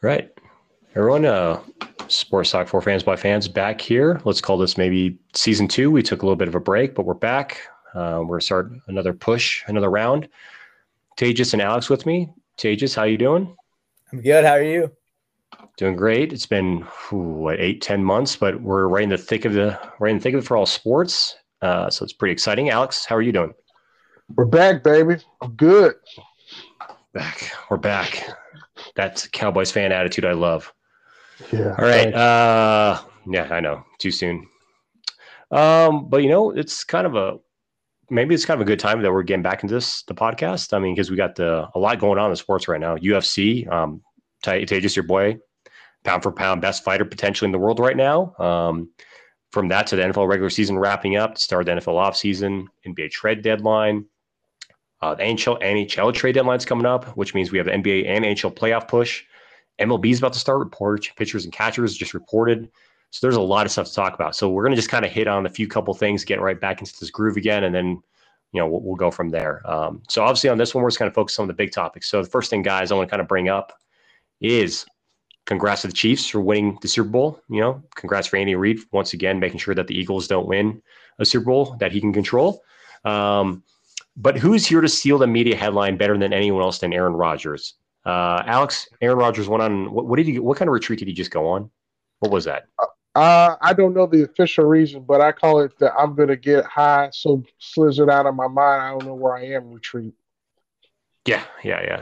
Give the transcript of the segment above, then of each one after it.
Right. Everyone, Sports Talk for Fans by Fans back here. Let's call this maybe season 2. We took a little bit of a break, but we're back. We're going to start another push, another round. Tejas and Alex with me. Tejas, how you doing? I'm good. How are you? Doing great. It's been what 8-10 months, but we're right in the thick of it for all sports. So it's pretty exciting. Alex, how are you doing? We're back, baby. I'm good. Back. We're back. That's Cowboys fan attitude I love. Yeah. All right. Thanks. Yeah, I know. Too soon. But it's kind of a good time that we're getting back into the podcast. I mean, because we got a lot going on in sports right now. UFC, Tejas, your boy, pound for pound best fighter potentially in the world right now. From that to the NFL regular season wrapping up, to start the NFL offseason, NBA trade deadline. The NHL trade deadline's coming up, which means we have the NBA and NHL playoff push. MLB is about to start. Pitchers and catchers just reported. So there's a lot of stuff to talk about. So we're going to just kind of hit on a few couple things, get right back into this groove again, and then we'll go from there. So obviously on this one, we're just kind of focused on the big topics. So the first thing, guys, I want to kind of bring up is congrats to the Chiefs for winning the Super Bowl. Congrats for Andy Reid once again, making sure that the Eagles don't win a Super Bowl that he can control. But who's here to steal the media headline better than anyone else than Aaron Rodgers? Alex, Aaron Rodgers went on. What kind of retreat did he just go on? What was that? I don't know the official reason, but I call it that I'm gonna get high, so slizzard out of my mind. I don't know where I am. Retreat. Yeah.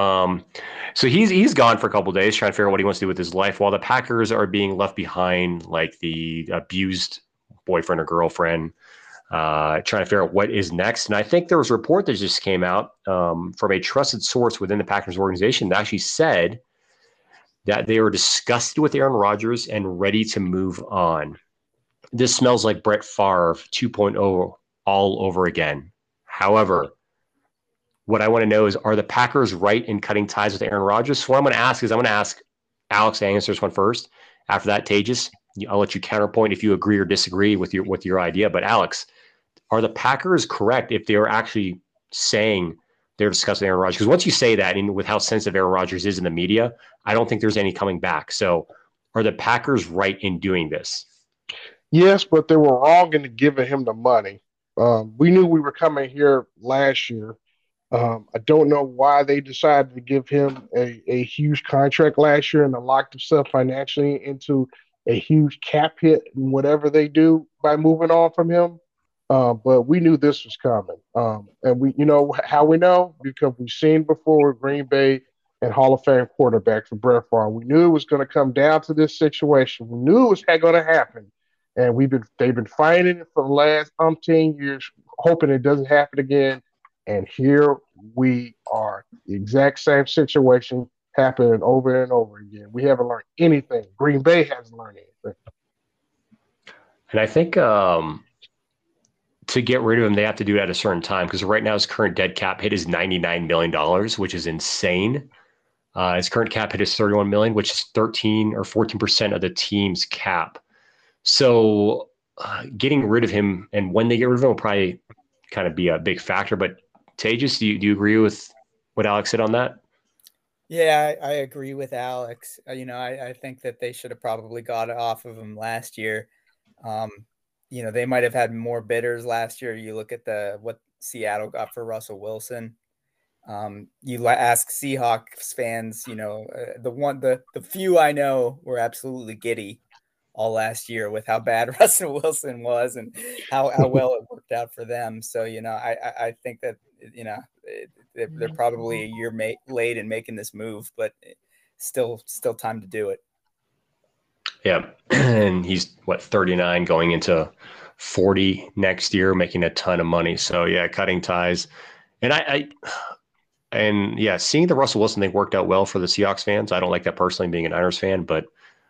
So he's gone for a couple of days trying to figure out what he wants to do with his life, while the Packers are being left behind, like the abused boyfriend or girlfriend, trying to figure out what is next. And I think there was a report that just came out from a trusted source within the Packers organization that actually said that they were disgusted with Aaron Rodgers and ready to move on. This smells like Brett Favre 2.0 all over again. However, what I want to know is, are the Packers right in cutting ties with Aaron Rodgers? So what I'm going to ask is, I'm going to ask Alex to answer this one first. After that, Tejas, I'll let you counterpoint if you agree or disagree with your idea. But Alex, are the Packers correct if they are actually saying they're discussing Aaron Rodgers? Because once you say that, and with how sensitive Aaron Rodgers is in the media, I don't think there's any coming back. So are the Packers right in doing this? Yes, but they were wrong in giving him the money. We knew we were coming here last year. I don't know why they decided to give him a huge contract last year and to lock themselves financially into a huge cap hit and whatever they do by moving on from him. But we knew this was coming. And we, how we know? Because we've seen before with Green Bay and Hall of Fame quarterback for Brett Favre. We knew it was going to come down to this situation. We knew it was going to happen. And they've been fighting it for the last umpteen years, hoping it doesn't happen again. And here we are, the exact same situation happening over and over again. We haven't learned anything. Green Bay hasn't learned anything. And I think to get rid of him, they have to do it at a certain time, because right now his current dead cap hit is $99 million, which is insane. His current cap hit is $31 million, which is 13 or 14% of the team's cap. So getting rid of him, and when they get rid of him, will probably kind of be a big factor. But Tejas, do you agree with what Alex said on that? Yeah, I agree with Alex. I think that they should have probably got it off of him last year. They might have had more bidders last year. You look at what Seattle got for Russell Wilson. You ask Seahawks fans, the few I know were absolutely giddy all last year with how bad Russell Wilson was and how well it worked out for them. So, I think that, they're probably a year late in making this move, but still time to do it. Yeah. And he's 39 going into 40 next year, making a ton of money. So yeah, cutting ties. And seeing the Russell Wilson thing worked out well for the Seahawks fans. I don't like that personally, being an Niners fan, but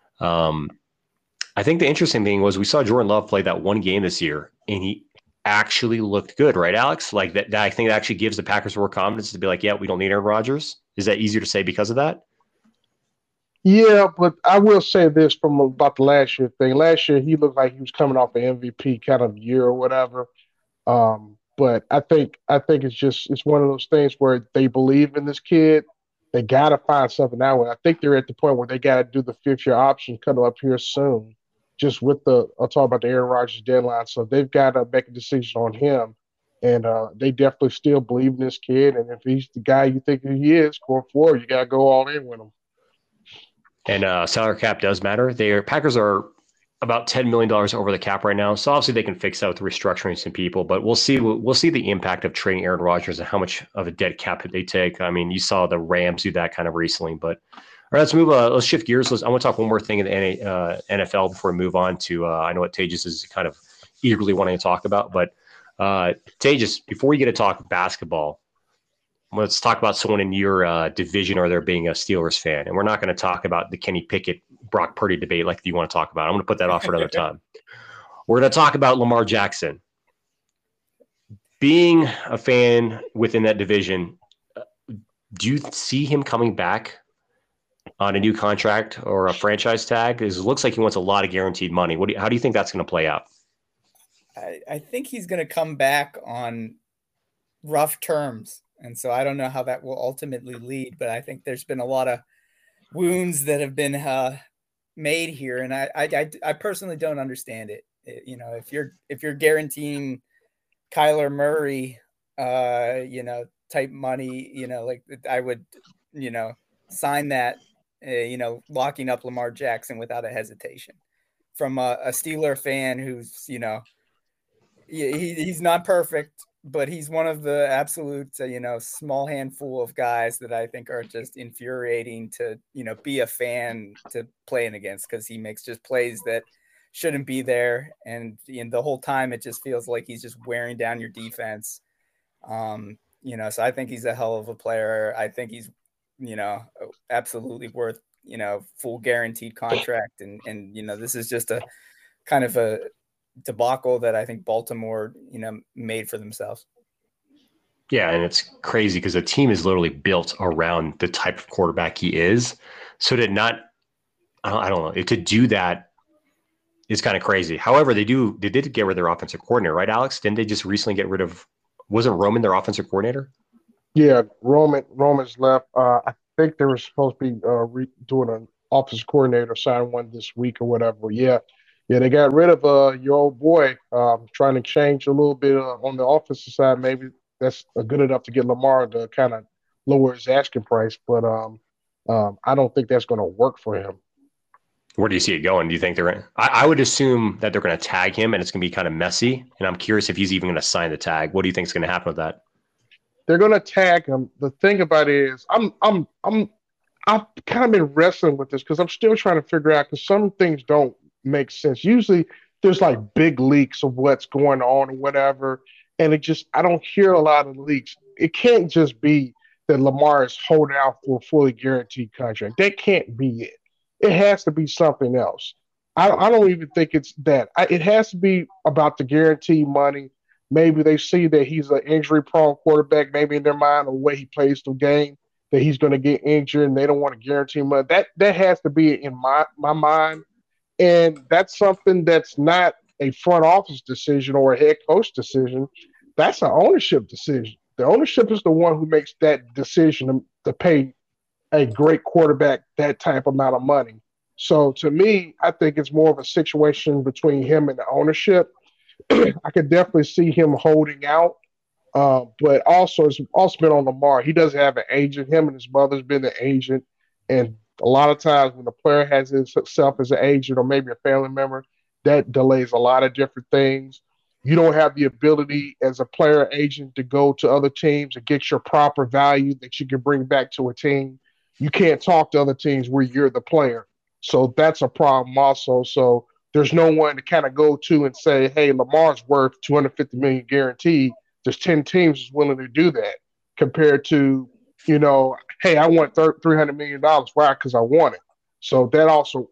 I think the interesting thing was we saw Jordan Love play that one game this year, and he actually looked good, right, Alex? Like that I think that actually gives the Packers more confidence to be like, yeah, we don't need Aaron Rodgers. Is that easier to say because of that? Yeah, but I will say this from about the last year thing. Last year, he looked like he was coming off an MVP kind of year or whatever. But I think it's one of those things where they believe in this kid, They got to find something out. I think they're at the point where they got to do the 5th-year option coming up here soon. Just with I'll talk about the Aaron Rodgers deadline. So they've got to make a decision on him. And they definitely still believe in this kid. And if he's the guy you think he is going forward, you got to go all in with him. And salary cap does matter. Packers are about $10 million over the cap right now. So obviously they can fix that with restructuring some people, but we'll see the impact of trading Aaron Rodgers and how much of a dead cap they take. I mean, you saw the Rams do that kind of recently, but all right, let's move. Let's shift gears. I want to talk one more thing in the NFL before we move on to, I know what Tejas is kind of eagerly wanting to talk about, but Tejas, before we get to talk basketball, let's talk about someone in your division or there being a Steelers fan. And we're not going to talk about the Kenny Pickett, Brock Purdy debate like you want to talk about. I'm going to put that off for another time. We're going to talk about Lamar Jackson. Being a fan within that division, do you see him coming back on a new contract or a franchise tag? It looks like he wants a lot of guaranteed money. How do you think that's going to play out? I think he's going to come back on rough terms. And so I don't know how that will ultimately lead, but I think there's been a lot of wounds that have been made here. And I personally don't understand it. You know, if you're guaranteeing Kyler Murray, type money, like I would, sign that, locking up Lamar Jackson without a hesitation from a Steeler fan who's, he's not perfect, but he's one of the absolute, small handful of guys that I think are just infuriating to, be a fan to playing against, because he makes just plays that shouldn't be there. And the whole time it just feels like he's just wearing down your defense. So I think he's a hell of a player. I think he's, absolutely worth, full guaranteed contract. And this is just a kind of a debacle that I think Baltimore, made for themselves. Yeah, and it's crazy because the team is literally built around the type of quarterback he is. So I don't know, to do that is kind of crazy. However, they did get rid of their offensive coordinator, right, Alex? Didn't they just recently get rid of, wasn't Roman their offensive coordinator? Yeah, Roman's left. I think they were supposed to be doing an offensive coordinator, sign one this week or whatever. Yeah, they got rid of your old boy. Trying to change a little bit on the offensive side. Maybe that's good enough to get Lamar to kind of lower his asking price. But I don't think that's going to work for him. Where do you see it going? Do you think they're going to? I would assume that they're going to tag him, and it's going to be kind of messy. And I'm curious if he's even going to sign the tag. What do you think is going to happen with that? They're going to tag him. The thing about it is, I've kind of been wrestling with this because I'm still trying to figure out, because some things don't make sense. Usually, there's like big leaks of what's going on or whatever, and I don't hear a lot of leaks. It can't just be that Lamar is holding out for a fully guaranteed contract. That can't be it. It has to be something else. I don't even think it's that. It has to be about the guaranteed money. Maybe they see that he's an injury-prone quarterback, maybe in their mind, the way he plays the game, that he's going to get injured, and they don't want to guarantee money. That has to be in my mind, and that's something that's not a front office decision or a head coach decision. That's an ownership decision. The ownership is the one who makes that decision to pay a great quarterback that type amount of money. So to me, I think it's more of a situation between him and the ownership. I could definitely see him holding out, but also it's also been on Lamar. He doesn't have an agent. Him and his mother's been the agent, and a lot of times when the player has himself as an agent or maybe a family member, that delays a lot of different things. You don't have the ability as a player agent to go to other teams and get your proper value that you can bring back to a team. You can't talk to other teams where you're the player. So that's a problem also. So there's no one to kind of go to and say, hey, Lamar's worth $250 million guaranteed. There's 10 teams willing to do that compared to, hey, I want $300 million. Why? Because I want it. So that also,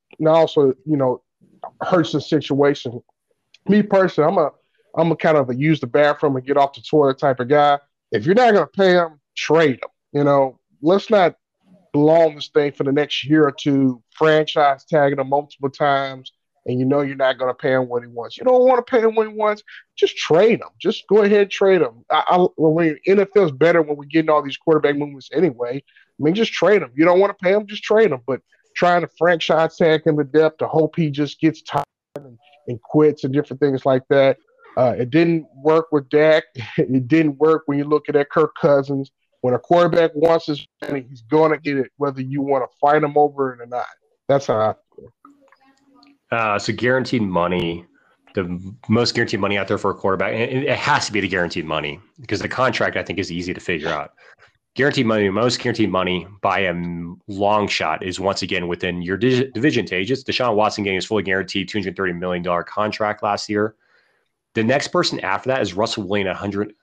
hurts the situation. Me personally, I'm a kind of a use the bathroom and get off the toilet type of guy. If you're not going to pay him, trade him. Let's not belong this thing for the next year or two, franchise tagging him multiple times and you know you're not going to pay him what he wants. You don't want to pay him what he wants. Just trade him. Just go ahead and trade him. NFL's better when we're getting all these quarterback movements anyway. I mean, just trade him. You don't want to pay him, just trade him. But trying to franchise tag him to death to hope he just gets tired and quits and different things like that. It didn't work with Dak. It didn't work when you look at Kirk Cousins. When a quarterback wants his money, he's going to get it, whether you want to fight him over it or not. That's how I feel. So guaranteed money, the most guaranteed money out there for a quarterback, and it has to be the guaranteed money because the contract, I think, is easy to figure out. Guaranteed money, most guaranteed money by a long shot is once again within your division Tage. It's Deshaun Watson getting his fully guaranteed $230 million contract last year. The next person after that is Russell Wilson,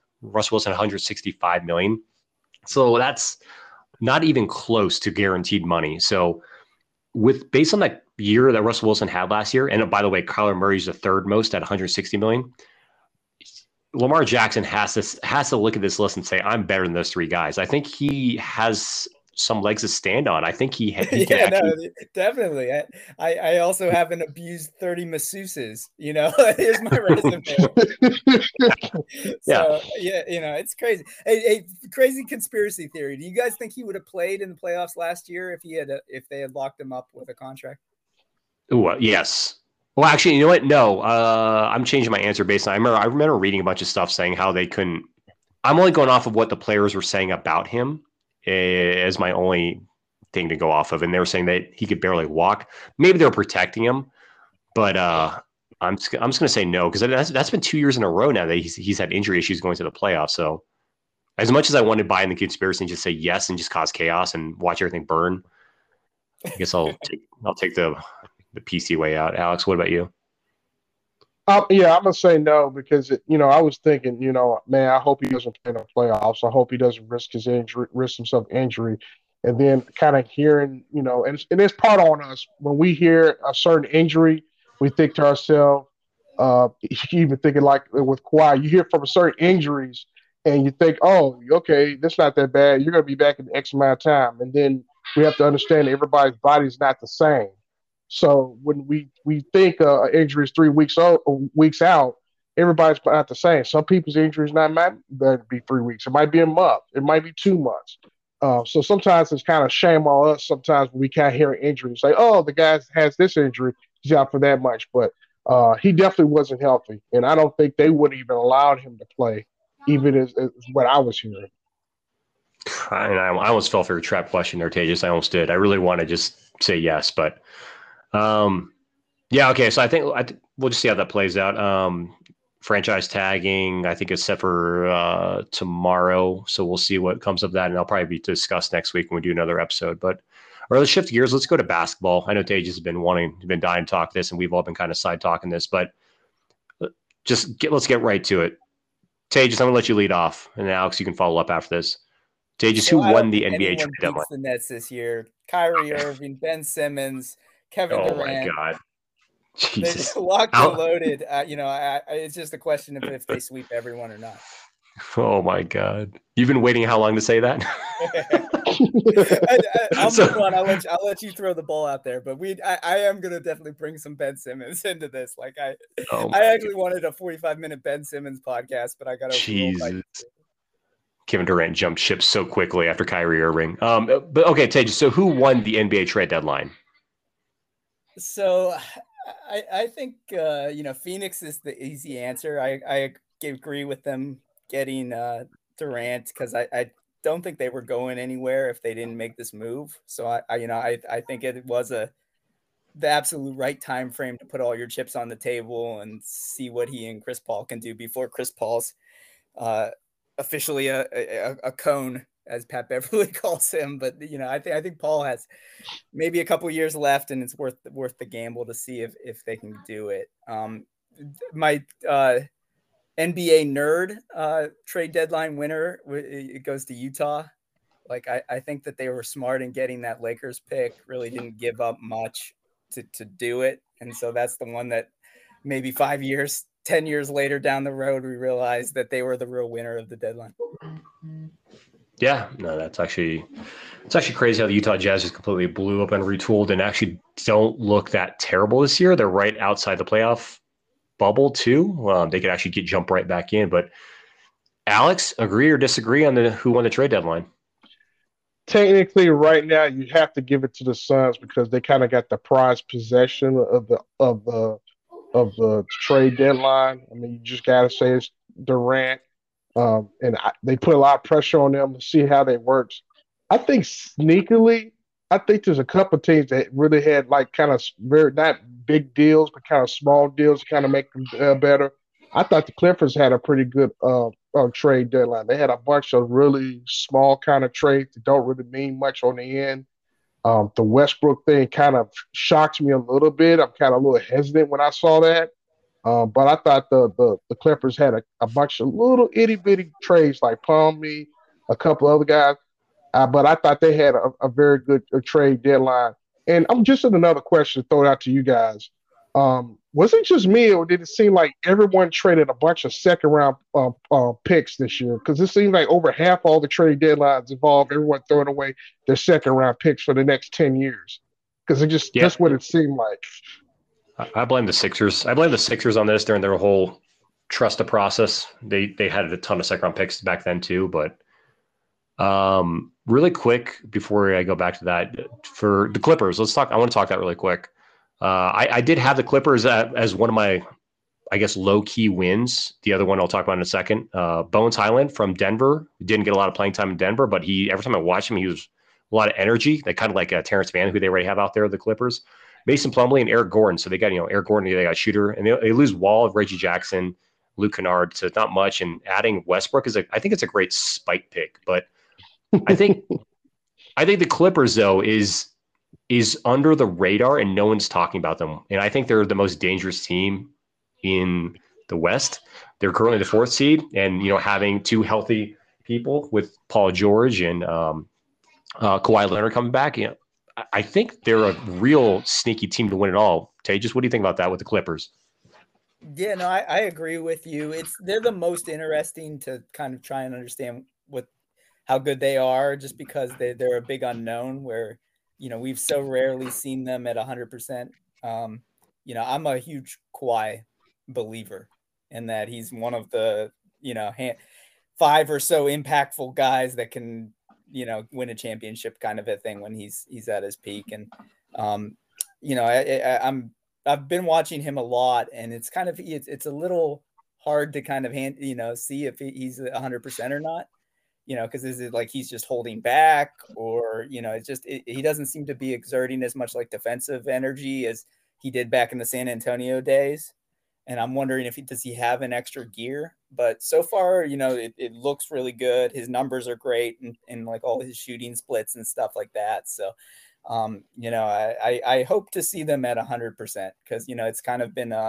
$165 million. So that's not even close to guaranteed money. So based on that year that Russell Wilson had last year, and by the way, Kyler Murray's the third most at $160 million. Lamar Jackson has to look at this list and say, I'm better than those three guys. I think he has some legs to stand on. I think he can actually... definitely. I also haven't abused 30 masseuses, here's my resume. It's crazy. A crazy conspiracy theory. Do you guys think he would have played in the playoffs last year if they had locked him up with a contract? Ooh, yes. Well, actually, you know what? No, I'm changing my answer based on, I remember reading a bunch of stuff saying how they couldn't, I'm only going off of what the players were saying about him as my only thing to go off of. And they were saying that he could barely walk. Maybe they were protecting him, but I'm just going to say no, because that's been 2 years in a row now that he's had injury issues going to the playoffs. So as much as I want to buy in the conspiracy and just say yes and just cause chaos and watch everything burn, I guess I'll take the PC way out. Alex, what about you? Yeah, I'm gonna say no because I was thinking, man, I hope he doesn't play in the playoffs. I hope he doesn't risk himself injury, and then kind of hearing, and it's part on us when we hear a certain injury, we think to ourselves, even thinking like with Kawhi, you hear from certain injuries and you think, oh, okay, that's not that bad. You're gonna be back in X amount of time, and then we have to understand that everybody's body is not the same. So when we think injury is 3 weeks out, everybody's not the same. Some people's injuries might be 3 weeks. It might be a month. It might be 2 months. So sometimes it's kind of shame on us. Sometimes when we can't hear an injury, say, "Oh, the guy has this injury. He's out for that much." But he definitely wasn't healthy, and I don't think they would even allowed him to play, even as what I was hearing. I almost fell for your trap question there, Tejas. I almost did. I really want to just say yes, but. Yeah. Okay. So I think we'll just see how that plays out. Franchise tagging, I think it's set for tomorrow. So we'll see what comes of that. And that'll probably be discussed next week when we do another episode. But let's shift gears. Let's go to basketball. I know Tage has been dying to talk this, and we've all been kind of side talking this, but let's get right to it. Tage, I'm going to let you lead off, and Alex, you can follow up after this. Tage, who won the NBA trade deadline? The Nets this year: Kyrie Irving, Ben Simmons, Kevin Durant. Oh my God. Jesus. They're locked and loaded. It's just a question of if they sweep everyone or not. Oh my God. You've been waiting how long to say that? Move on. I'll let you throw the ball out there, but I am gonna definitely bring some Ben Simmons into this. Like I actually wanted a 45-minute Ben Simmons podcast, but I got to. Jesus. Kevin Durant jumped ship so quickly after Kyrie Irving. But okay, Tage, so who won the NBA trade deadline? So I think, Phoenix is the easy answer. I agree with them getting Durant because I don't think they were going anywhere if they didn't make this move. So I think it was the absolute right time frame to put all your chips on the table and see what he and Chris Paul can do before Chris Paul's officially a cone, as Pat Beverly calls him. But I think Paul has maybe a couple years left, and it's worth the gamble to see if they can do it. My NBA nerd trade deadline winner, it goes to Utah. Like I think that they were smart in getting that Lakers pick. Really didn't give up much to do it, and so that's the one that maybe 5 years, 10 years later down the road, we realized that they were the real winner of the deadline. Yeah, no, it's actually crazy how the Utah Jazz just completely blew up and retooled and actually don't look that terrible this year. They're right outside the playoff bubble too. They could actually jump right back in. But Alex, agree or disagree on the who won the trade deadline? Technically, right now you have to give it to the Suns because they kind of got the prized possession of the trade deadline. I mean, you just got to say it's Durant, they put a lot of pressure on them to see how they work. I think sneakily, I think there's a couple of teams that really had like kind of very not big deals, but kind of small deals to kind of make them better. I thought the Clippers had a pretty good trade deadline. They had a bunch of really small kind of trades that don't really mean much on the end. The Westbrook thing kind of shocked me a little bit. I'm kind of a little hesitant when I saw that. But I thought the Clippers had a bunch of little itty bitty trades like Palmy, a couple other guys. But I thought they had a very good trade deadline. And I'm just in another question to throw it out to you guys. Was it just me, or did it seem like everyone traded a bunch of second round picks this year? Because it seemed like over half all the trade deadlines involve everyone throwing away their second round picks for the next 10 years. Because it just Yeah, that's what it seemed like. I blame the Sixers. I blame the Sixers on this during their whole trust the process. They had a ton of second round picks back then too, but really quick before I go back to that, for the Clippers, let's talk. I want to talk that really quick. I did have the Clippers as one of my, I guess, low key wins. The other one I'll talk about in a second. Bones Highland from Denver didn't get a lot of playing time in Denver, but every time I watched him, he was a lot of energy. They kind of like Terrence Mann, who they already have out there, the Clippers. Mason Plumlee and Eric Gordon. So they got Eric Gordon, they got shooter, and they lose Wall, Reggie Jackson, Luke Kennard. So it's not much. And adding Westbrook I think it's a great spike pick, but I think the Clippers though is under the radar and no one's talking about them. And I think they're the most dangerous team in the West. They're currently the fourth seed, and having two healthy people with Paul George and Kawhi Leonard coming back, I think they're a real sneaky team to win it all. Tejas, what do you think about that with the Clippers? Yeah, no, I agree with you. They're the most interesting to kind of try and understand how good they are, just because they're a big unknown where, we've so rarely seen them at 100%. I'm a huge Kawhi believer in that he's one of the, 5 or so impactful guys that can, win a championship kind of a thing when he's at his peak. And, I've been watching him a lot, and it's kind of, it's a little hard to kind of see if he's 100% or not. Because is it like he's just holding back, or it's just he doesn't seem to be exerting as much like defensive energy as he did back in the San Antonio days. And I'm wondering if does he have an extra gear? But so far, it looks really good. His numbers are great, and like all his shooting splits and stuff like that. So, I hope to see them at 100%, because it's kind of been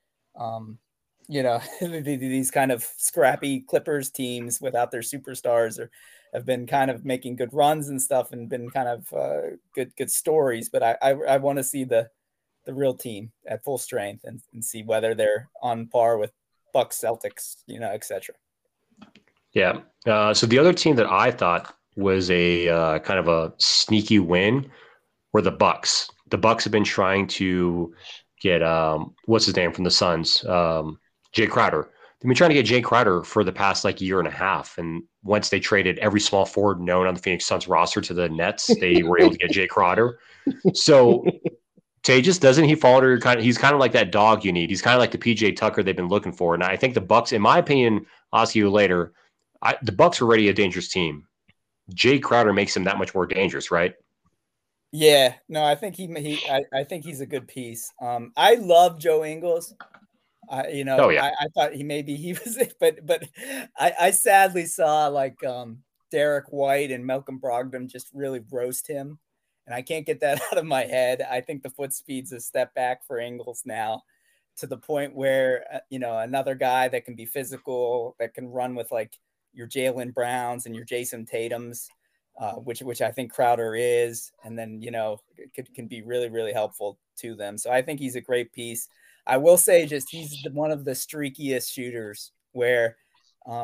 these kind of scrappy Clippers teams without their superstars have been kind of making good runs and stuff, and been kind of good stories. But I want to see the real team at full strength and see whether they're on par with Bucks, Celtics, etc. Yeah. So the other team that I thought was a kind of a sneaky win were the Bucks. The Bucks have been trying to get what's his name from the Suns, Jay Crowder. They've been trying to get Jay Crowder for the past year and a half. And once they traded every small forward known on the Phoenix Suns roster to the Nets, they were able to get Jay Crowder. So Tejas, doesn't he fall under he's kind of like that dog you need. He's kind of like the PJ Tucker they've been looking for. And I think the Bucks, in my opinion, I'll ask you later, the Bucks are already a dangerous team. Jay Crowder makes him that much more dangerous, right? Yeah, no, I think I think he's a good piece. I love Joe Ingles. Oh yeah. I thought he was, but I sadly saw Derek White and Malcolm Brogdon just really roast him, and I can't get that out of my head. I think the foot speed's a step back for Ingles now, to the point where another guy that can be physical, that can run with your Jaylen Browns and your Jason Tatums, which I think Crowder is, and then can be really, really helpful to them. So I think he's a great piece. I will say, just he's one of the streakiest shooters where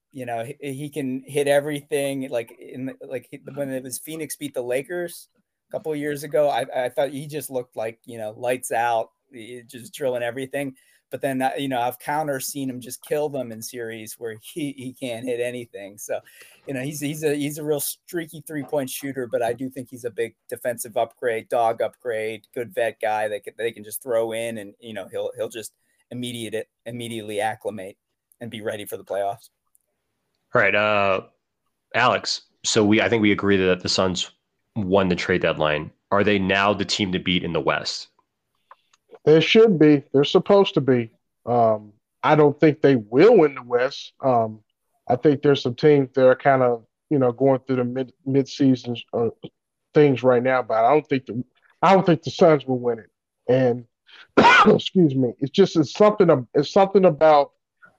He can hit everything. Like when it was Phoenix beat the Lakers a couple of years ago, I thought he just looked like, lights out, just drilling everything. But then, I've seen him just kill them in series where he can't hit anything. So, he's a real streaky 3-point shooter, but I do think he's a big defensive upgrade, dog upgrade, good vet guy that they can just throw in, and he'll just immediately acclimate and be ready for the playoffs. All right, Alex. So I think we agree that the Suns won the trade deadline. Are they now the team to beat in the West? They should be. They're supposed to be. I don't think they will win the West. I think there's some teams that are kind of, going through the mid-season things right now, but I don't think the Suns will win it. And excuse me, it's something about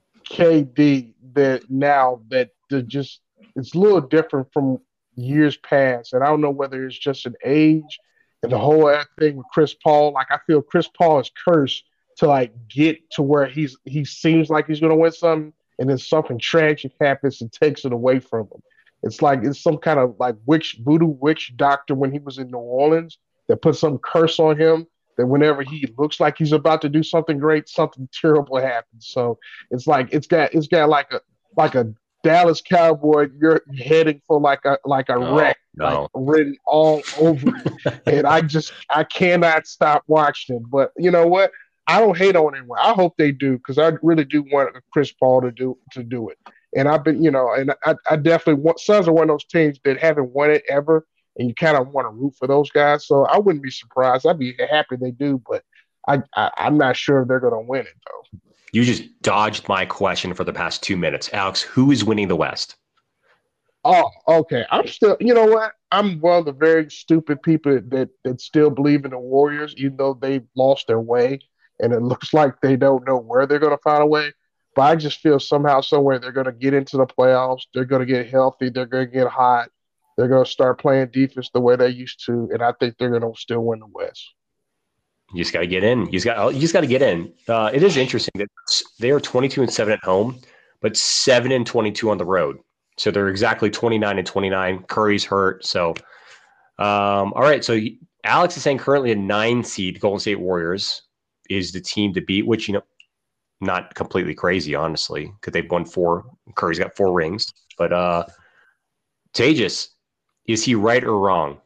KD that it's a little different from years past, and I don't know whether it's just an age. And the whole thing with Chris Paul, like I feel Chris Paul is cursed to get to where he seems like he's going to win something, and then something tragic happens and takes it away from him. It's like it's some kind of voodoo witch doctor when he was in New Orleans that put some curse on him that whenever he looks like he's about to do something great, something terrible happens. So it's got like a Dallas Cowboy, you're heading for like a wreck, written all over it. And I cannot stop watching it. But you know what? I don't hate on anyone. I hope they do, because I really do want Chris Paul to do it. And I've been, and I definitely want. Suns are one of those teams that haven't won it ever, and you kind of want to root for those guys. So I wouldn't be surprised. I'd be happy they do, but I'm not sure they're going to win it though. You just dodged my question for the past 2 minutes. Alex, who is winning the West? Oh, okay. I'm still, you know what? I'm one of the very stupid people that still believe in the Warriors, even though they've lost their way, and it looks like they don't know where they're going to find a way. But I just feel somehow, somewhere, they're going to get into the playoffs. They're going to get healthy. They're going to get hot. They're going to start playing defense the way they used to, and I think they're going to still win the West. You just got to get in. You just got to get in. It is interesting that they are 22-7 at home, but 7-22 on the road. So they're exactly 29-29. Curry's hurt. So, all right. So Alex is saying currently a 9 seed Golden State Warriors is the team to beat, which, not completely crazy, honestly, because they've won 4. Curry's got 4 rings. But Tejas, is he right or wrong?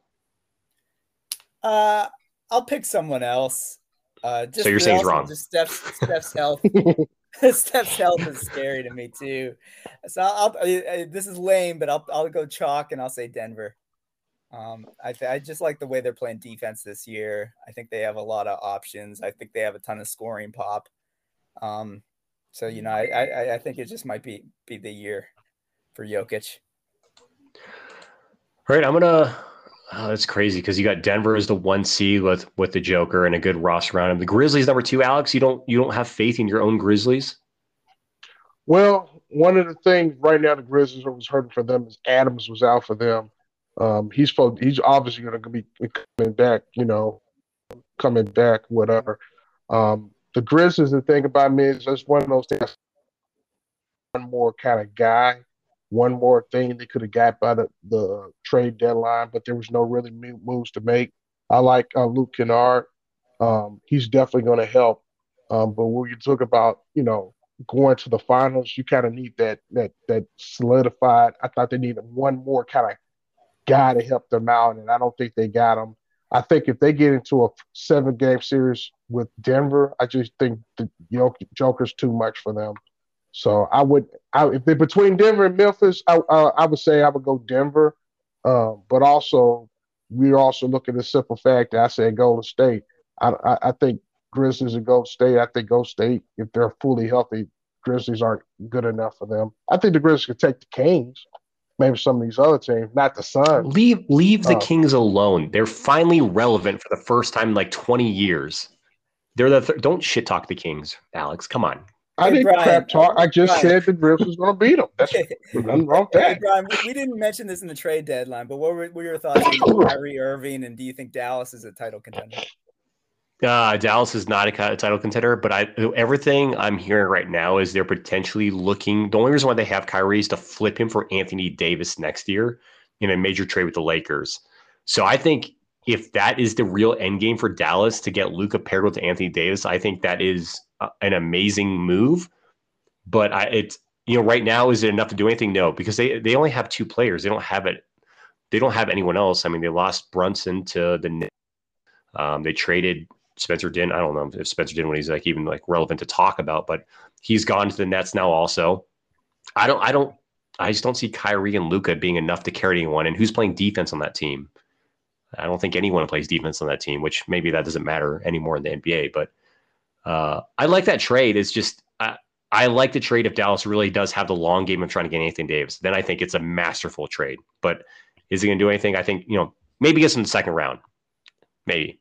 I'll pick someone else. So you're saying he's wrong. Just Steph's health. Steph's health is scary to me too. So this is lame, but I'll go chalk and I'll say Denver. I just like the way they're playing defense this year. I think they have a lot of options. I think they have a ton of scoring pop. So I think it just might be the year for Jokic. All right, I'm gonna. Oh, that's crazy because you got Denver as the 1 seed with the Joker and a good roster around him. The Grizzlies number 2. Alex, you don't have faith in your own Grizzlies? Well, one of the things right now the Grizzlies was hurting for them is Adams was out for them. He's obviously going to be coming back, whatever. The Grizzlies, the thing about me is just one of those things. One more kind of guy. One more thing they could have got by the trade deadline, but there was no really moves to make. I like Luke Kennard. He's definitely going to help. But when you talk about, going to the finals, you kind of need that solidified. I thought they needed one more kind of guy to help them out, and I don't think they got him. I think if they get into a 7-game series with Denver, I just think the Joker's too much for them. So if they're between Denver and Memphis, I would say I would go Denver. But also, we're also looking at the simple fact that I said Golden State. I think Grizzlies and Golden State. I think Golden State, if they're fully healthy, Grizzlies aren't good enough for them. I think the Grizzlies could take the Kings, maybe some of these other teams, not the Suns. Leave the Kings alone. They're finally relevant for the first time in like 20 years. They're don't shit talk the Kings, Alex. Come on. I didn't crap talk. I just said the Grizzlies were going to beat them. That's nothing wrong with that. Hey, Brian, we didn't mention this in the trade deadline, but what were your thoughts on Kyrie Irving, and do you think Dallas is a title contender? Dallas is not a title contender, but everything I'm hearing right now is they're potentially looking. The only reason why they have Kyrie is to flip him for Anthony Davis next year in a major trade with the Lakers. So I think if that is the real end game for Dallas to get Luka paired with Anthony Davis, I think that is an amazing move. But it's right now, is it enough to do anything? No, because they only have two players. They don't have it. They don't have anyone else. I mean, they lost Brunson to the Knicks. They traded Spencer Dinwiddie. I don't know if Spencer Dinwiddie is even relevant to talk about, but he's gone to the Nets now also. I just don't see Kyrie and Luka being enough to carry anyone. And who's playing defense on that team? I don't think anyone plays defense on that team, which maybe that doesn't matter anymore in the NBA. But I like that trade. It's just I like the trade if Dallas really does have the long game of trying to get Anthony Davis. Then I think it's a masterful trade. But is he going to do anything? I think, maybe gets in the second round. Maybe.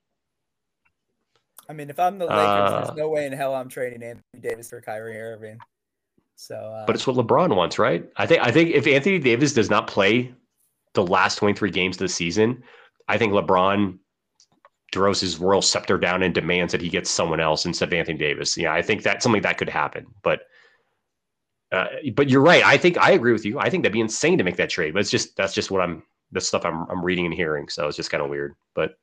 I mean, if I'm the Lakers, there's no way in hell I'm trading Anthony Davis for Kyrie Irving. So, but it's what LeBron wants, right? I think if Anthony Davis does not play the last 23 games of the season, I think LeBron throws his royal scepter down and demands that he gets someone else instead of Anthony Davis. Yeah, I think that's something that could happen. But you're right. I agree with you. I think that'd be insane to make that trade. But that's just the stuff I'm reading and hearing. So it's just kind of weird. But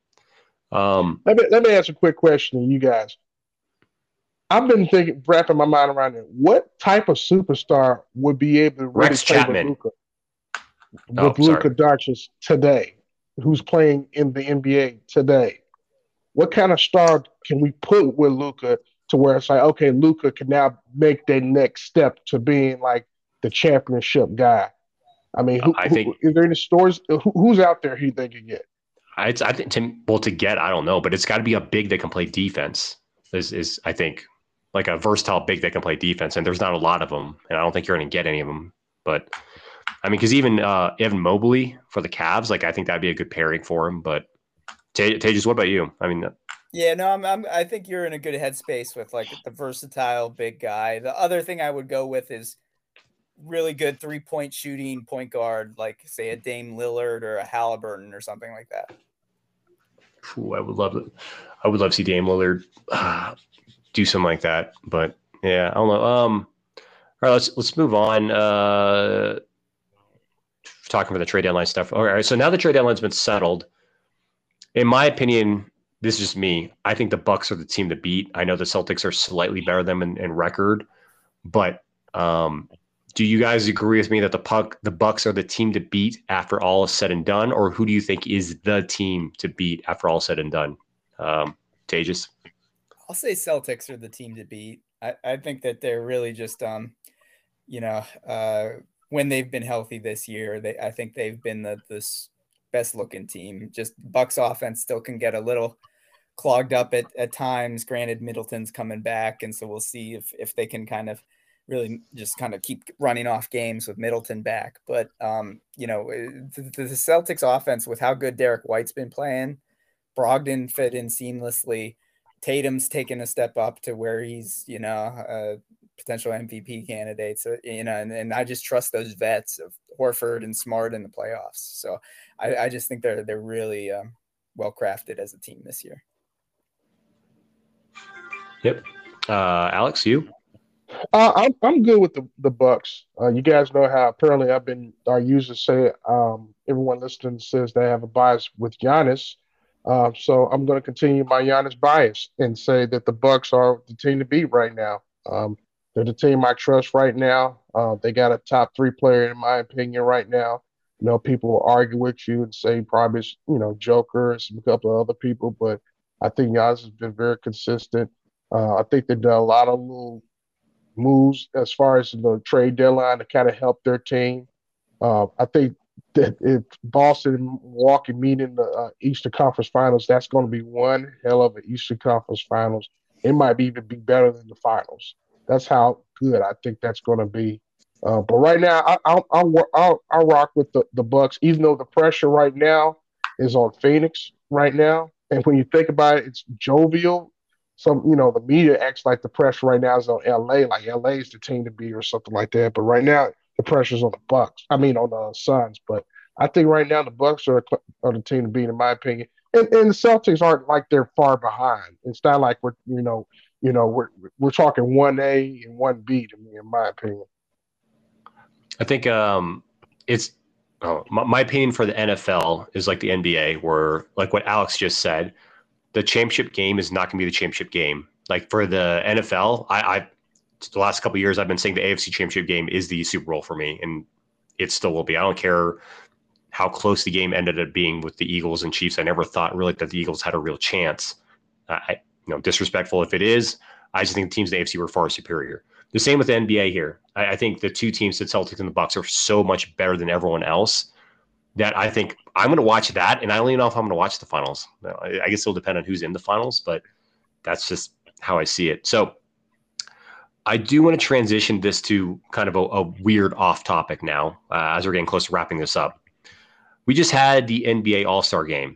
let me ask a quick question to you guys. I've been wrapping my mind around it. What type of superstar would be able to really Rex play Chapman with Luka Doncic today, who's playing in the NBA today? What kind of star can we put with Luka to where it's like, okay, Luka can now make their next step to being like the championship guy? I mean, is there any stores? Who's out there who they could get? I think to get, I don't know, but it's got to be a big that can play defense. Is I think like a versatile big that can play defense, and there's not a lot of them, and I don't think you're going to get any of them. But I mean, because even Evan Mobley for the Cavs, I think that'd be a good pairing for him. But Tejas, what about you? I mean, yeah, no, I think you're in a good headspace with the versatile big guy. The other thing I would go with is really good 3-point shooting point guard, like say a Dame Lillard or a Halliburton or something like that. Ooh, I would love it. I would love to see Dame Lillard do something like that. But yeah, I don't know. All right, let's move on. Talking for the trade deadline stuff. All right, so now the trade deadline's been settled. In my opinion, this is just me. I think the Bucks are the team to beat. I know the Celtics are slightly better than them in record, but do you guys agree with me that the Bucks are the team to beat after all is said and done, or who do you think is the team to beat after all is said and done? Tejas? I'll say Celtics are the team to beat. I think that they're really just, when they've been healthy this year, I think they've been the best looking team. Just Bucks offense still can get a little clogged up at times. Granted, Middleton's coming back, and so we'll see if they can kind of really just kind of keep running off games with Middleton back. But, the Celtics offense, with how good Derek White's been playing, Brogdon fit in seamlessly. Tatum's taken a step up to where he's, a potential MVP candidate. So, and I just trust those vets of Horford and Smart in the playoffs. So I just think they're really well crafted as a team this year. Yep. Alex, you? I'm good with the Bucks. You guys know how apparently our users say, everyone listening says they have a bias with Giannis. So I'm going to continue my Giannis bias and say that the Bucks are the team to beat right now. They're the team I trust right now. They got a top 3 player in my opinion right now. People will argue with you and say probably, Joker and a couple of other people, but I think Giannis has been very consistent. I think they've done a lot of little moves as far as the trade deadline to kind of help their team. I think that if Boston and Milwaukee meet in the Eastern Conference Finals, that's going to be one hell of an Eastern Conference Finals. It might even be better than the finals. That's how good I think that's going to be. But right now, I'll rock with the Bucks, even though the pressure right now is on Phoenix right now. And when you think about it, it's jovial. The media acts like the pressure right now is on LA, like LA is the team to beat or something like that. But right now, the pressure's on the Bucks. I mean, on the Suns. But I think right now the Bucks are the team to beat, in my opinion. and the Celtics aren't like they're far behind. It's not like we're talking 1A and 1B to me, in my opinion. I think it's my opinion for the NFL is like the NBA, where like what Alex just said, the championship game is not going to be the championship game. Like for the NFL, I the last couple of years I've been saying the AFC Championship game is the Super Bowl for me, and it still will be. I don't care how close the game ended up being with the Eagles and Chiefs. I never thought really that the Eagles had a real chance. Disrespectful if it is. I just think the teams in the AFC were far superior. The same with the NBA here. I think the two teams, the Celtics and the Bucks, are so much better than everyone else that I think I'm going to watch that, and I don't even know if I'm going to watch the finals. I guess it'll depend on who's in the finals, but that's just how I see it. So I do want to transition this to kind of a weird off topic now as we're getting close to wrapping this up. We just had the NBA All-Star game,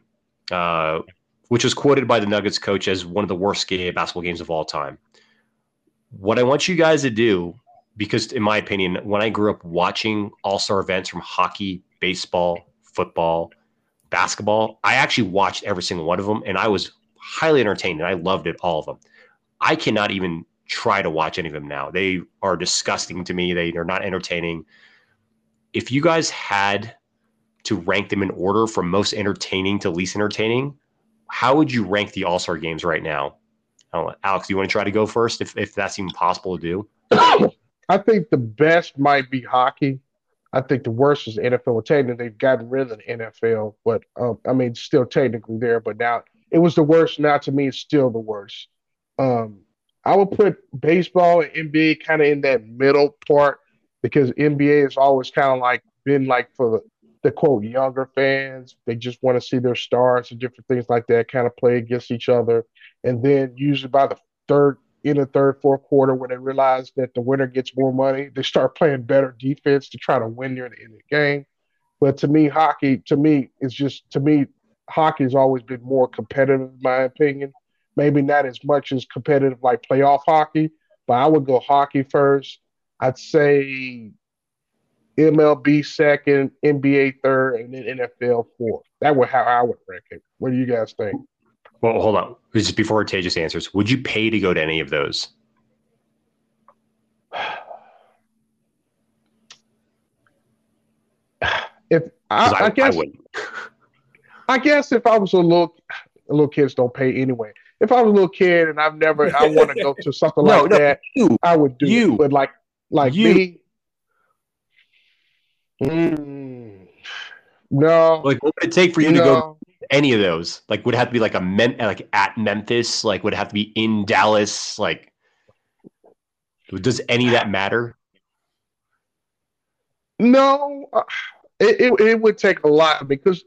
which was quoted by the Nuggets coach as one of the worst basketball games of all time. What I want you guys to do, because in my opinion, when I grew up watching All-Star events from hockey, baseball, football, basketball, I actually watched every single one of them, and I was highly entertained, and I loved it, all of them. I cannot even try to watch any of them now. They are disgusting to me. They're not entertaining. If you guys had to rank them in order from most entertaining to least entertaining, how would you rank the All-Star games right now? Alex, do you want to try to go first if that's even possible to do? I think the best might be hockey. I think the worst is NFL. Technically, they've gotten rid of the NFL, but still technically there. But now it was the worst. Now to me, it's still the worst. Um, I would put baseball and NBA kind of in that middle part because NBA has always kind of like been like for the quote younger fans. They just want to see their stars and different things like that kind of play against each other. And then usually by the third, fourth quarter, when they realize that the winner gets more money, they start playing better defense to try to win near the end of the game. But to me, hockey has always been more competitive, in my opinion. Maybe not as much as competitive like playoff hockey, but I would go hockey first. I'd say MLB second, NBA third, and then NFL fourth. That would how I would rank it. What do you guys think? Well, hold on. Just before Tejas answers, would you pay to go to any of those? If I guess I wouldn't. I guess if I was a little kids don't pay anyway. If I was a little kid and I want to go to something like that, I would do it. But like you. me, no. Like, what would it take for you to go to any of those? Like, would it have to be like like at Memphis? Like, would it have to be in Dallas? Like, does any of that matter? No, it would take a lot because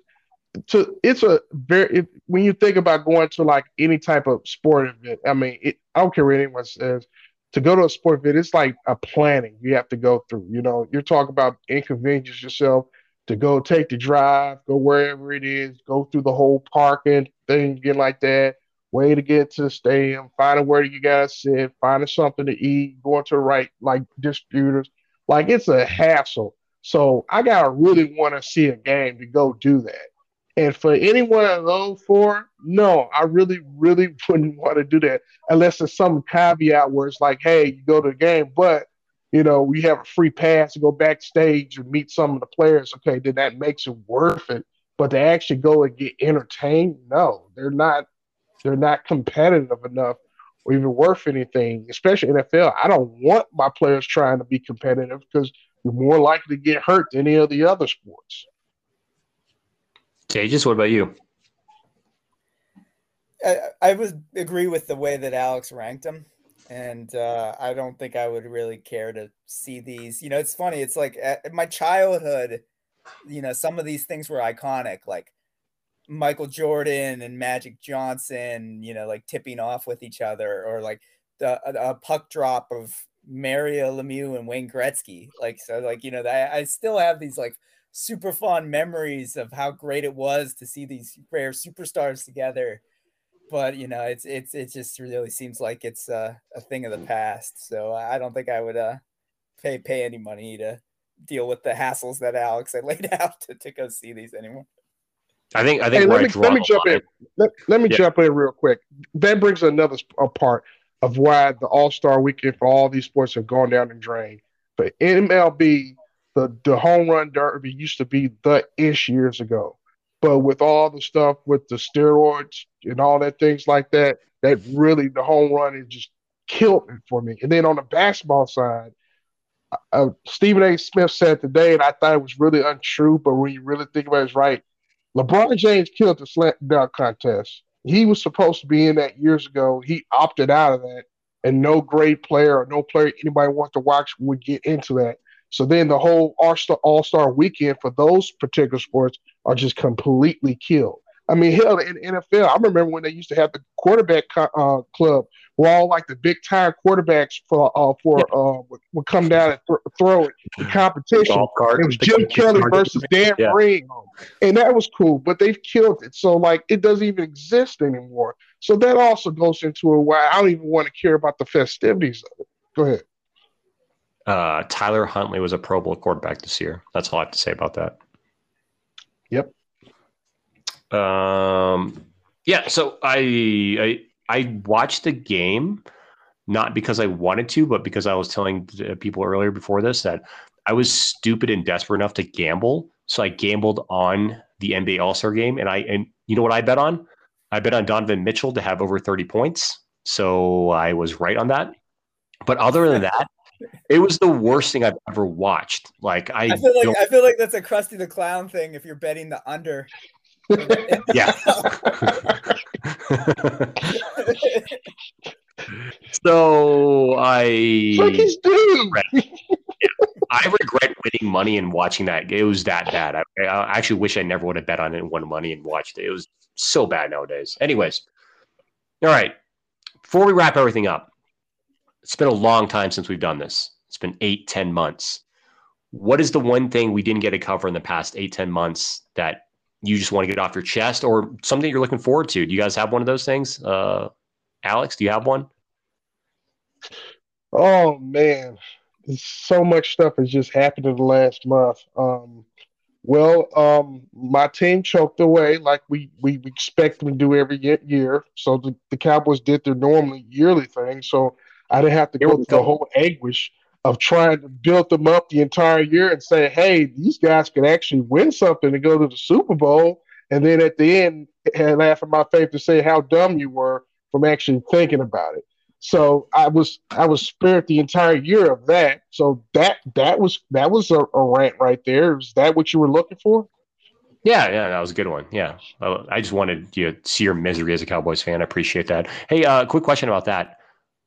when you think about going to like any type of sport event, I don't care what anyone says. To go to a sport event, it's like a planning you have to go through. You're talking about inconvenience yourself to go take the drive, go wherever it is, go through the whole parking thing, get like that, way to get to the stadium, finding where you gotta sit, finding something to eat, going to the right like distributors. Like it's a hassle. So I gotta really want to see a game to go do that. And for any one of those four, no, I really, really wouldn't want to do that unless there's some caveat where it's like, hey, you go to the game, but we have a free pass to go backstage and meet some of the players. Okay, then that makes it worth it. But to actually go and get entertained, no, they're not. They're not competitive enough or even worth anything. Especially NFL, I don't want my players trying to be competitive because you're more likely to get hurt than any of the other sports. Tejas, what about you? I would agree with the way that Alex ranked them. And I don't think I would really care to see these. It's funny. It's like in my childhood, some of these things were iconic, like Michael Jordan and Magic Johnson, like tipping off with each other, or like a puck drop of Mario Lemieux and Wayne Gretzky. I still have these like super fun memories of how great it was to see these rare superstars together. But it just really seems like it's a thing of the past. So I don't think I would pay any money to deal with the hassles that Alex had laid out to go see these anymore. I think Hey, where let I me draw the jump in. line. Let me Yeah. jump in real quick. That brings another part of why the All Star Weekend for all these sports have gone down the drain. For MLB, the home run derby used to be the ish years ago, but with all the stuff with the steroids and all that things like that, that really the home run is just killed it for me. And then on the basketball side, Stephen A. Smith said today, and I thought it was really untrue, but when you really think about it, it's right. LeBron James killed the slam dunk contest. He was supposed to be in that years ago. He opted out of that, and no great player or no player anybody wants to watch would get into that. So then the whole All Star weekend for those particular sports are just completely killed. I mean, hell, in NFL, I remember when they used to have the quarterback club, where all like the big time quarterbacks would come down and throw it, the competition. Golf cart. It was Jim Kelly versus Dan Yeah. Marino, and that was cool. But they've killed it, so like it doesn't even exist anymore. So that also goes into a why I don't even want to care about the festivities of it. Go ahead. Tyler Huntley was a Pro Bowl quarterback this year. That's all I have to say about that. Yep. Yeah. So I watched the game not because I wanted to, but because I was telling people earlier before this that I was stupid and desperate enough to gamble. So I gambled on the NBA All-Star game, and you know what I bet on? I bet on Donovan Mitchell to have over 30 points. So I was right on that. But other than that, it was the worst thing I've ever watched. Like I feel like that's a Krusty the Clown thing if you're betting the under. Yeah. So I regret winning money and watching that. It was that bad. I actually wish I never would have bet on it and won money and watched it. It was so bad nowadays. Anyways, all right. Before we wrap everything up, it's been a long time since we've done this. It's been 8-10 months. What is the one thing we didn't get to cover in the past 8-10 months that you just want to get off your chest, or something you're looking forward to? Do you guys have one of those things? Alex, do you have one? Oh man, so much stuff has just happened in the last month. My team choked away like we expect them to do every year. So the Cowboys did their normally yearly thing. So I didn't have to go through the whole anguish of trying to build them up the entire year and say, hey, these guys can actually win something and go to the Super Bowl. And then at the end, laugh in my face to say how dumb you were from actually thinking about it. So I was spared the entire year of that. So that was a rant right there. Is that what you were looking for? Yeah, that was a good one. Yeah, I just wanted you to see your misery as a Cowboys fan. I appreciate that. Hey, quick question about that.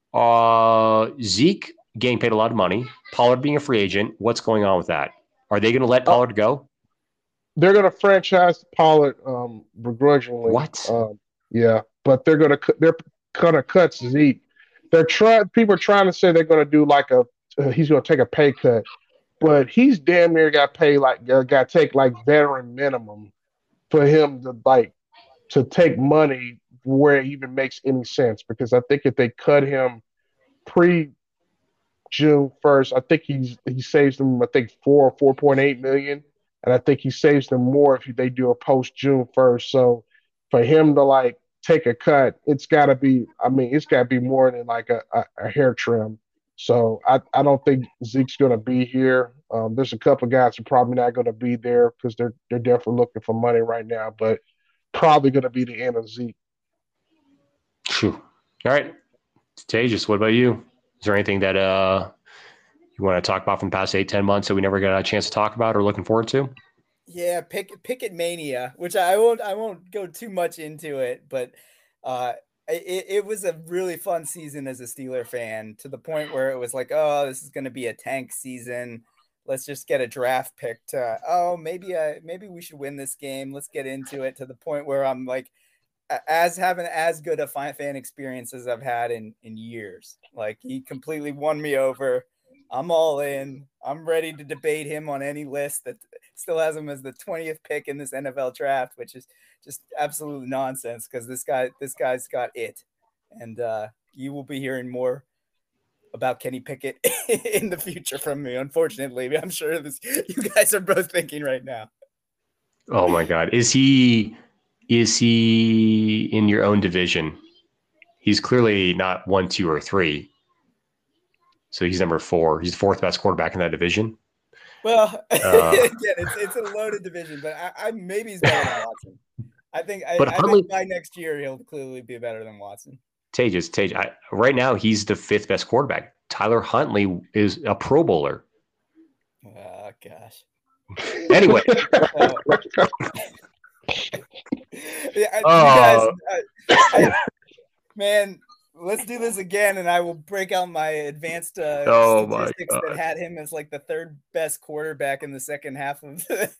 Zeke getting paid a lot of money, Pollard being a free agent. What's going on with that? Are they going to let Pollard go? They're going to franchise Pollard begrudgingly. What? Yeah, but they're going to cut Zeke. People are trying to say they're going to do like he's going to take a pay cut, but he's damn near got to take like veteran minimum for him to take money where it even makes any sense. Because I think if they cut him pre June 1st, I think he saves them 4.8 million, and I think he saves them more if they do a post June 1st. So for him to take a cut, it's got to be more than like a hair trim. So I don't think Zeke's going to be here. There's a couple of guys who are probably not going to be there because they're definitely looking for money right now, but probably going to be the end of Zeke. All right. Tejas, what about you? Is there anything that you want to talk about from the past 8-10 months that we never got a chance to talk about or looking forward to? Yeah, Pickett Mania, which I won't go too much into it, but it was a really fun season as a Steeler fan, to the point where it was like, oh, this is going to be a tank season. Let's just get a draft pick to, maybe we should win this game. Let's get into it, to the point where I'm like, having as good a fan experience as I've had in years. Like, he completely won me over. I'm all in. I'm ready to debate him on any list that still has him as the 20th pick in this NFL draft, which is just absolute nonsense, because this guy's got it. And you will be hearing more about Kenny Pickett in the future from me, unfortunately. I'm sure you guys are both thinking right now. Oh my God. Is he in your own division? He's clearly not 1, 2, or 3. So he's number 4. He's the 4th best quarterback in that division. Well, again, it's a loaded division, but I maybe he's better than Watson. I think by next year he'll clearly be better than Watson. Tage, right now he's the 5th best quarterback. Tyler Huntley is a Pro Bowler. Oh gosh. Anyway. You guys, man, let's do this again, and I will break out my advanced statistics that had him as like the 3rd best quarterback in the second half of the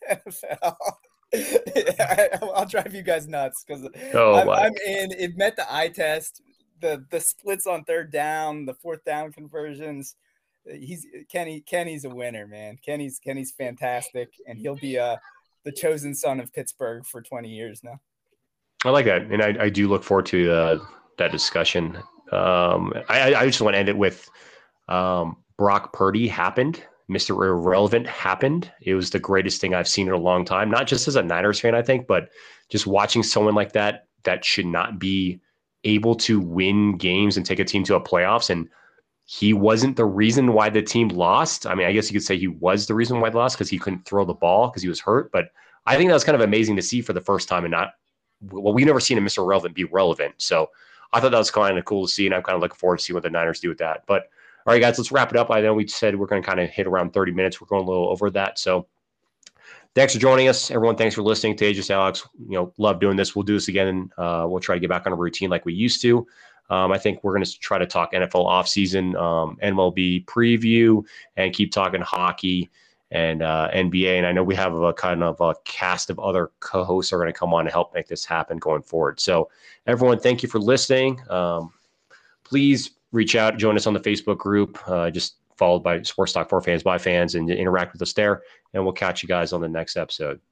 NFL. I'll drive you guys nuts because I'm in. It met the eye test. The splits on 3rd down, the 4th down conversions. Kenny's a winner, man. Kenny's fantastic, and he'll be the chosen son of Pittsburgh for 20 years now. I like that, and I do look forward to that discussion. I just want to end it with Brock Purdy happened. Mr. Irrelevant happened. It was the greatest thing I've seen in a long time, not just as a Niners fan, I think, but just watching someone like that should not be able to win games and take a team to a playoffs. And he wasn't the reason why the team lost. I mean, I guess you could say he was the reason why they lost because he couldn't throw the ball because he was hurt. But I think that was kind of amazing to see for the first time, and we've never seen a Mr. Irrelevant be relevant. So I thought that was kind of cool to see, and I'm kind of looking forward to see what the Niners do with that. But all right, guys, let's wrap it up. I know we said we're going to kind of hit around 30 minutes. We're going a little over that. So thanks for joining us. Everyone, thanks for listening. Tejas, Alex, love doing this. We'll do this again. We'll try to get back on a routine like we used to. I think we're going to try to talk NFL offseason, MLB preview, and keep talking hockey and NBA. And I know we have a kind of a cast of other co-hosts are going to come on to help make this happen going forward. So everyone, thank you for listening. Please reach out, join us on the Facebook group, just followed by Sports Talk for Fans by Fans, and interact with us there. And we'll catch you guys on the next episode.